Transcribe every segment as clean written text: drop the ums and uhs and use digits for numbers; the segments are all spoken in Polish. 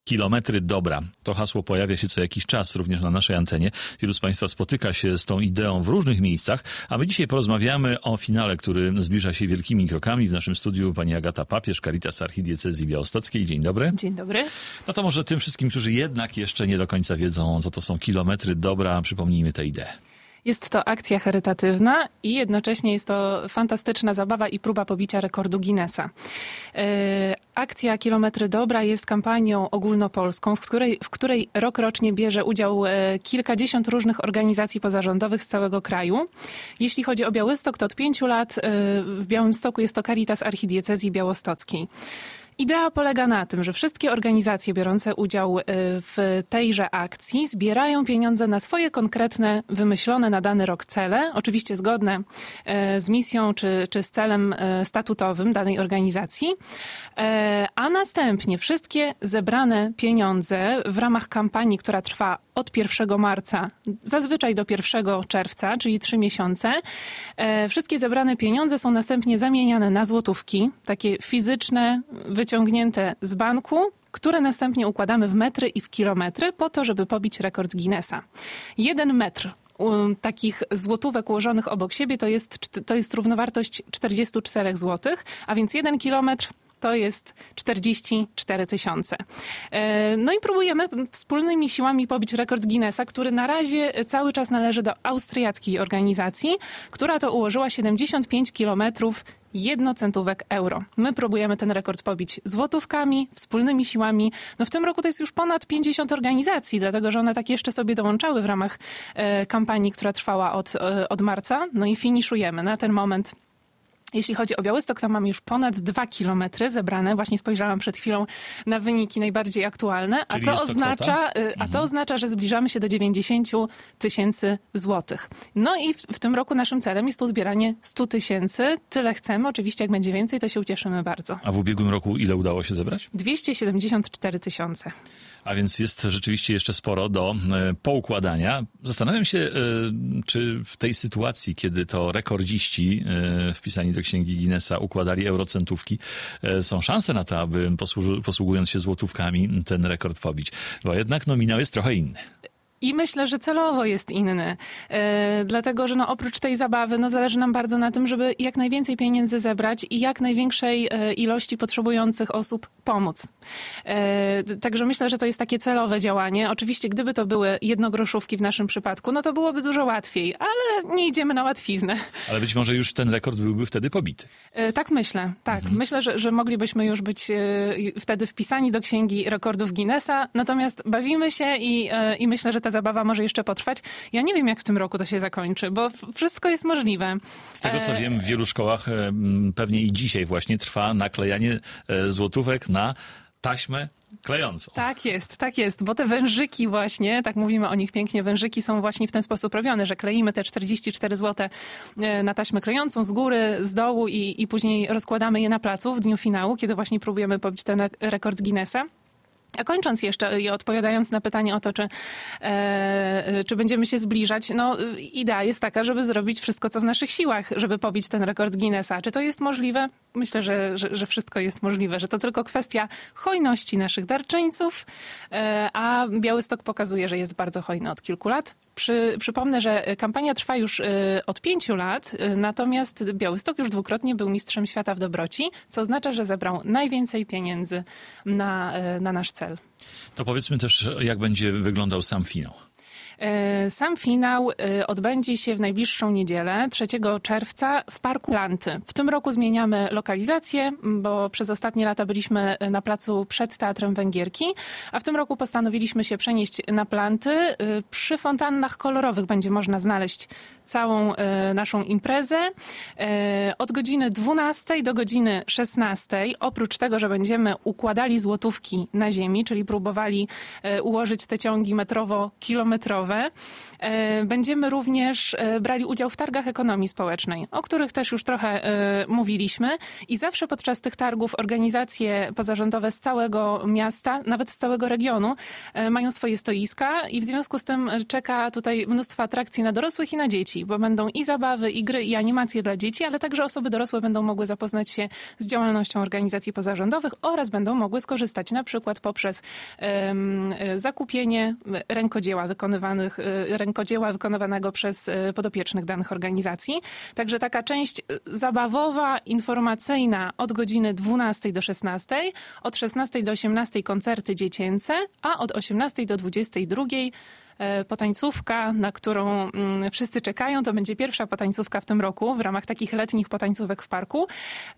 Kilometry dobra. To hasło pojawia się co jakiś czas również na naszej antenie. Wielu z Państwa spotyka się z tą ideą w różnych miejscach, a my dzisiaj porozmawiamy o finale, który zbliża się wielkimi krokami. W naszym studiu pani Agata Papierz, Caritas Archidiecezji Białostockiej. Dzień dobry. Dzień dobry. No to może tym wszystkim, którzy jednak jeszcze nie do końca wiedzą, co to są kilometry dobra, przypomnijmy tę ideę. Jest to akcja charytatywna i jednocześnie jest to fantastyczna zabawa i próba pobicia rekordu Guinnessa. Akcja Kilometry Dobra jest kampanią ogólnopolską, w której rokrocznie bierze udział kilkadziesiąt różnych organizacji pozarządowych z całego kraju. Jeśli chodzi o Białystok, to od 5 lat w Białymstoku jest to Caritas Archidiecezji Białostockiej. Idea polega na tym, że wszystkie organizacje biorące udział w tejże akcji zbierają pieniądze na swoje konkretne, wymyślone na dany rok cele, oczywiście zgodne z misją czy z celem statutowym danej organizacji, a następnie wszystkie zebrane pieniądze w ramach kampanii, która trwa od 1 marca, zazwyczaj do 1 czerwca, czyli 3 miesiące, wszystkie zebrane pieniądze są następnie zamieniane na złotówki, takie fizyczne, wyciągnięte z banku, które następnie układamy w metry i w kilometry po to, żeby pobić rekord Guinnessa. 1 metr takich złotówek ułożonych obok siebie to jest równowartość 44 zł, a więc 1 kilometr to jest 44 tysiące. No i próbujemy wspólnymi siłami pobić rekord Guinnessa, który na razie cały czas należy do austriackiej organizacji, która to ułożyła 75 kilometrów jednocentówek euro. My próbujemy ten rekord pobić złotówkami, wspólnymi siłami. No w tym roku to jest już ponad 50 organizacji, dlatego że one tak jeszcze sobie dołączały w ramach kampanii, która trwała od marca. No i finiszujemy na ten moment. Jeśli chodzi o Białystok, to mamy już ponad 2 kilometry zebrane. Właśnie spojrzałam przed chwilą na wyniki najbardziej aktualne. A to oznacza, że zbliżamy się do 90 tysięcy złotych. No i w tym roku naszym celem jest to zbieranie 100 tysięcy. Tyle chcemy. Oczywiście jak będzie więcej, to się ucieszymy bardzo. A w ubiegłym roku ile udało się zebrać? 274 tysiące. A więc jest rzeczywiście jeszcze sporo do poukładania. Zastanawiam się, czy w tej sytuacji, kiedy to rekordziści wpisani do Księgi Guinnessa układali eurocentówki, są szanse na to, aby posługując się złotówkami ten rekord pobić. Bo jednak nominał jest trochę inny. I myślę, że celowo jest inny, dlatego że oprócz tej zabawy zależy nam bardzo na tym, żeby jak najwięcej pieniędzy zebrać i jak największej ilości potrzebujących osób pomóc. Także myślę, że to jest takie celowe działanie. Oczywiście gdyby to były jednogroszówki w naszym przypadku, to byłoby dużo łatwiej, ale nie idziemy na łatwiznę. Ale być może już ten rekord byłby wtedy pobity. Tak myślę, tak. Myślę, że moglibyśmy już być wtedy wpisani do Księgi Rekordów Guinnessa, natomiast bawimy się i myślę, że ta zabawa może jeszcze potrwać. Ja nie wiem, jak w tym roku to się zakończy, bo wszystko jest możliwe. Z tego, co wiem, w wielu szkołach pewnie i dzisiaj właśnie trwa naklejanie złotówek na taśmę klejącą. Tak jest, bo te wężyki właśnie, tak mówimy o nich pięknie, wężyki są właśnie w ten sposób robione, że kleimy te 44 zł na taśmę klejącą z góry, z dołu i później rozkładamy je na placu w dniu finału, kiedy właśnie próbujemy pobić ten rekord Guinnessa. A kończąc jeszcze i odpowiadając na pytanie o to, czy będziemy się zbliżać, idea jest taka, żeby zrobić wszystko, co w naszych siłach, żeby pobić ten rekord Guinnessa. Czy to jest możliwe? Myślę, że wszystko jest możliwe, że to tylko kwestia hojności naszych darczyńców, a Białystok pokazuje, że jest bardzo hojny od kilku lat. Przypomnę, że kampania trwa już od 5 lat, natomiast Białystok już dwukrotnie był mistrzem świata w dobroci, co oznacza, że zebrał najwięcej pieniędzy na nasz cel. To powiedzmy też, jak będzie wyglądał sam finał. Sam finał odbędzie się w najbliższą niedzielę, 3 czerwca w Parku Planty. W tym roku zmieniamy lokalizację, bo przez ostatnie lata byliśmy na placu przed Teatrem Węgierki, a w tym roku postanowiliśmy się przenieść na Planty. Przy fontannach kolorowych będzie można znaleźć całą naszą imprezę. Od godziny 12 do godziny 16, oprócz tego, że będziemy układali złotówki na ziemi, czyli próbowali ułożyć te ciągi metrowo-kilometrowe, rozwojowe. Będziemy również brali udział w targach ekonomii społecznej, o których też już trochę mówiliśmy. I zawsze podczas tych targów organizacje pozarządowe z całego miasta, nawet z całego regionu, mają swoje stoiska i w związku z tym czeka tutaj mnóstwo atrakcji na dorosłych i na dzieci, bo będą i zabawy, i gry, i animacje dla dzieci, ale także osoby dorosłe będą mogły zapoznać się z działalnością organizacji pozarządowych oraz będą mogły skorzystać na przykład poprzez zakupienie rękodzieła wykonywanego przez podopiecznych danych organizacji. Także taka część zabawowa, informacyjna od godziny 12 do 16, od 16 do 18 koncerty dziecięce, a od 18 do 22 potańcówka, na którą wszyscy czekają. To będzie pierwsza potańcówka w tym roku w ramach takich letnich potańcówek w parku.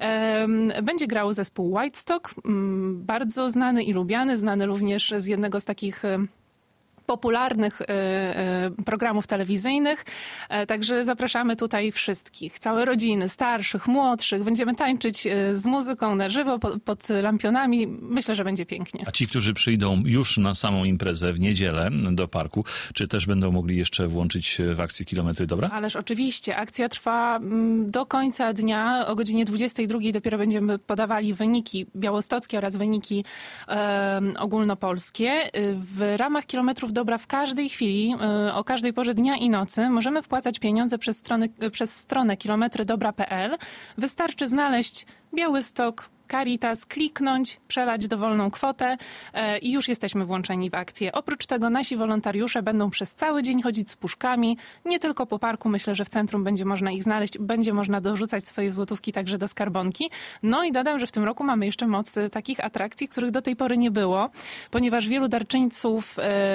Będzie grał zespół White Stock, bardzo znany i lubiany, znany również z jednego z takich popularnych programów telewizyjnych. Także zapraszamy tutaj wszystkich, całe rodziny, starszych, młodszych. Będziemy tańczyć z muzyką na żywo, pod lampionami. Myślę, że będzie pięknie. A ci, którzy przyjdą już na samą imprezę w niedzielę do parku, czy też będą mogli jeszcze włączyć się w akcję Kilometry Dobra? Ależ oczywiście. Akcja trwa do końca dnia. O godzinie 22 dopiero będziemy podawali wyniki białostockie oraz wyniki ogólnopolskie. W ramach Kilometrów Dobra w każdej chwili, o każdej porze dnia i nocy możemy wpłacać pieniądze przez stronę kilometrydobra.pl. Wystarczy znaleźć Białystok, Caritas, kliknąć, przelać dowolną kwotę i już jesteśmy włączeni w akcję. Oprócz tego nasi wolontariusze będą przez cały dzień chodzić z puszkami, nie tylko po parku. Myślę, że w centrum będzie można ich znaleźć, będzie można dorzucać swoje złotówki także do skarbonki. No i dodam, że w tym roku mamy jeszcze moc takich atrakcji, których do tej pory nie było, ponieważ wielu darczyńców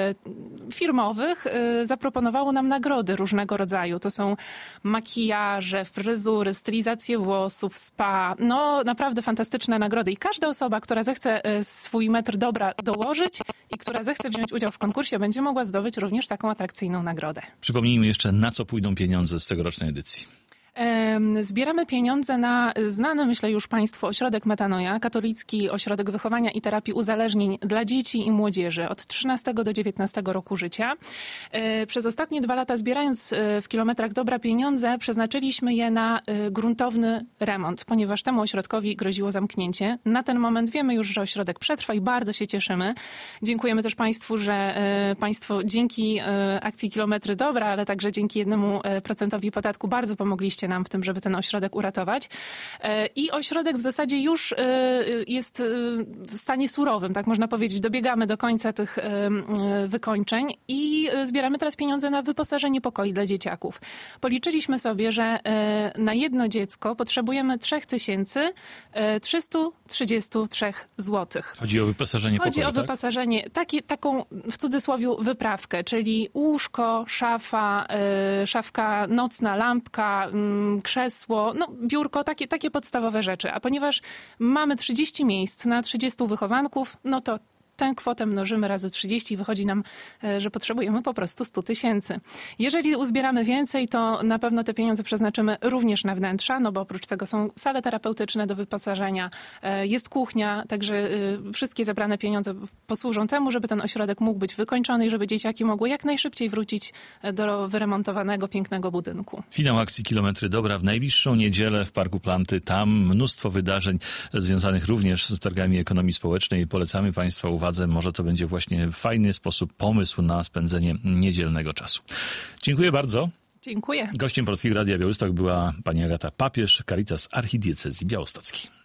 firmowych zaproponowało nam nagrody różnego rodzaju. To są makijaże, fryzury, stylizacje włosów, spa. No naprawdę fantastyczne nagrody i każda osoba, która zechce swój metr dobra dołożyć i która zechce wziąć udział w konkursie, będzie mogła zdobyć również taką atrakcyjną nagrodę. Przypomnijmy jeszcze, na co pójdą pieniądze z tegorocznej edycji. Zbieramy pieniądze na znany, myślę już Państwu, ośrodek Metanoja, katolicki ośrodek wychowania i terapii uzależnień dla dzieci i młodzieży od 13 do 19 roku życia. Przez ostatnie 2 lata, zbierając w Kilometrach Dobra pieniądze, przeznaczyliśmy je na gruntowny remont, ponieważ temu ośrodkowi groziło zamknięcie. Na ten moment wiemy już, że ośrodek przetrwa i bardzo się cieszymy. Dziękujemy też Państwu, że Państwo dzięki akcji Kilometry Dobra, ale także dzięki 1% podatku bardzo pomogliście nam w tym, żeby ten ośrodek uratować. I ośrodek w zasadzie już jest w stanie surowym, tak można powiedzieć. Dobiegamy do końca tych wykończeń i zbieramy teraz pieniądze na wyposażenie pokoi dla dzieciaków. Policzyliśmy sobie, że na jedno dziecko potrzebujemy 3333 zł. Chodzi o wyposażenie pokoju, Chodzi o wyposażenie, taką w cudzysłowie wyprawkę, czyli łóżko, szafka nocna, lampka, krzesło, biurko, takie podstawowe rzeczy. A ponieważ mamy 30 miejsc na 30 wychowanków, no to tę kwotę mnożymy razy 30 i wychodzi nam, że potrzebujemy po prostu 100 000. Jeżeli uzbieramy więcej, to na pewno te pieniądze przeznaczymy również na wnętrza, no bo oprócz tego są sale terapeutyczne do wyposażenia, jest kuchnia, także wszystkie zebrane pieniądze posłużą temu, żeby ten ośrodek mógł być wykończony i żeby dzieciaki mogły jak najszybciej wrócić do wyremontowanego, pięknego budynku. Finał akcji Kilometry Dobra w najbliższą niedzielę w Parku Planty. Tam mnóstwo wydarzeń związanych również z targami ekonomii społecznej. Polecamy Państwa uwadze. Może to będzie właśnie fajny pomysł na spędzenie niedzielnego czasu. Dziękuję bardzo. Dziękuję. Gościem Polskiego Radia Białystok była pani Agata Papież, Caritas Archidiecezji Białostockiej.